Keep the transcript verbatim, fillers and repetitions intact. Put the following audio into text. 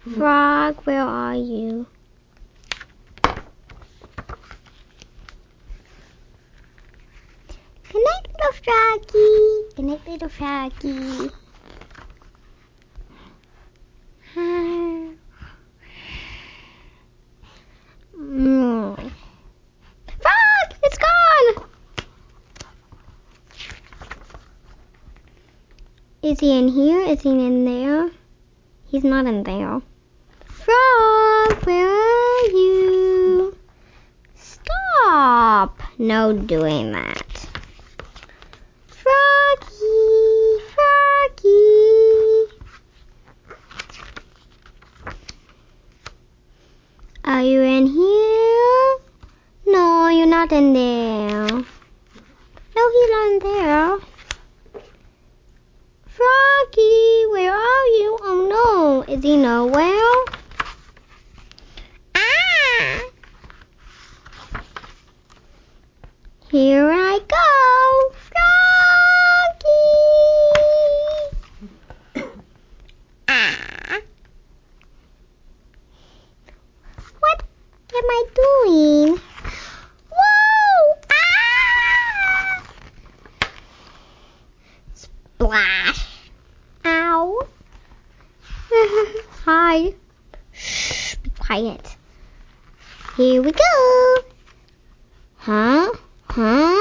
Frog, where are you? Good night, little froggy. Good night, little froggy. Mm. Frog, it's gone. Is he in here? Is he in there? He's not in there. Frog, where are you? Stop! No doing that. Froggy, Froggy. Are you in here? No, you're not in there. No, he's not in there. Froggy, where are you? Oh no, is he nowhere? Ah! Here I go, Froggy! Ah! What am I doing? Whoa! Ah! Splash! Ow! Hi. Shh, be quiet. Here we go. Huh? Huh?